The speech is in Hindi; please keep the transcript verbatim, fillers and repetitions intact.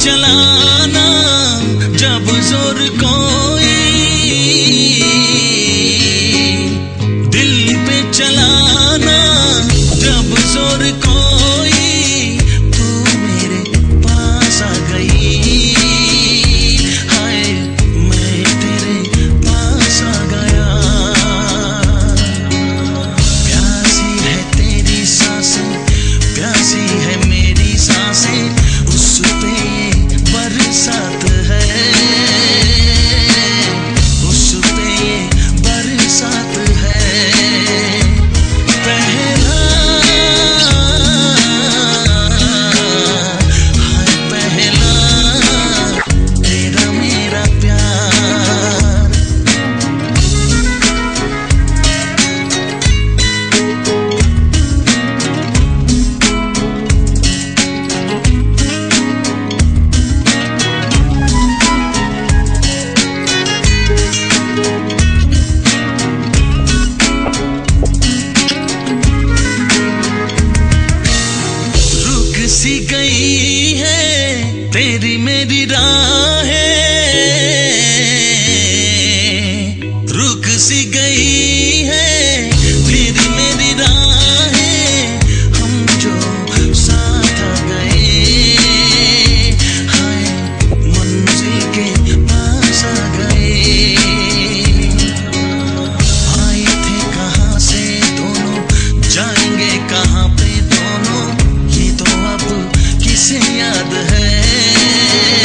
चलाना जब जोर कोई दिल पे चलाना जब जोर कोई तू मेरे पास आ गई हाय मैं तेरे पास आ गया प्यासी है तेरी सांसें प्यासी है मेरी सांसें उस पे ये बरसात है उस पे ये बरसात है पहला हाय पहला तेरा मेरा प्यार सी गई है तेरी मेरी राहें रुक सी गई है तेरी मेरी राहें हम जो साथ आ गए हाय मंजिल के पास आ गए आए थे कहाँ से दोनों जाएंगे कहाँ पे दोनों ये तो अब किसे याद है।